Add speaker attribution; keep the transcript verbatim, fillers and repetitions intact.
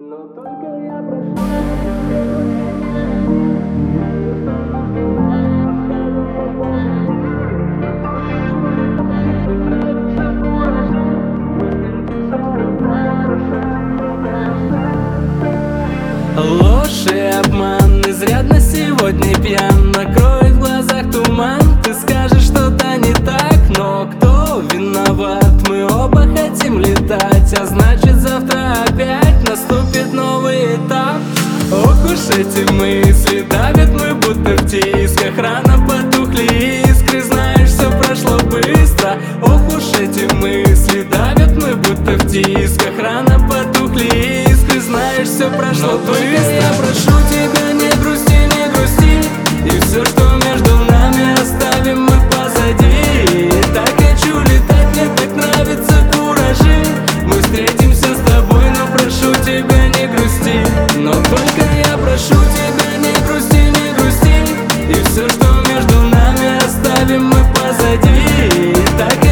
Speaker 1: Но только я прошу.
Speaker 2: Ложь и обман, изрядно сегодня пьян. Накроет в глазах туман, ты скажешь что-то не так. Но кто виноват? Мы оба хотим летать, а значит завтра опять наступит новый этап. Ох уж эти мысли давят, мы будто в тисках. Рано потухли искры, знаешь, все прошло быстро. Ох уж эти мысли давят, мы будто в тисках. Рано потухли искры, знаешь, все прошло быстро. Я прошу тебя, не грусти, не грусти, и все, что между нами, оставим мы позади. Так хочу летать, мне так нравятся куражи. Мы встретимся с тобой, но прошу тебя, не грусти. Но только я прошу тебя, не грусти, не грусти, и все, что между нами, оставим мы позади. Так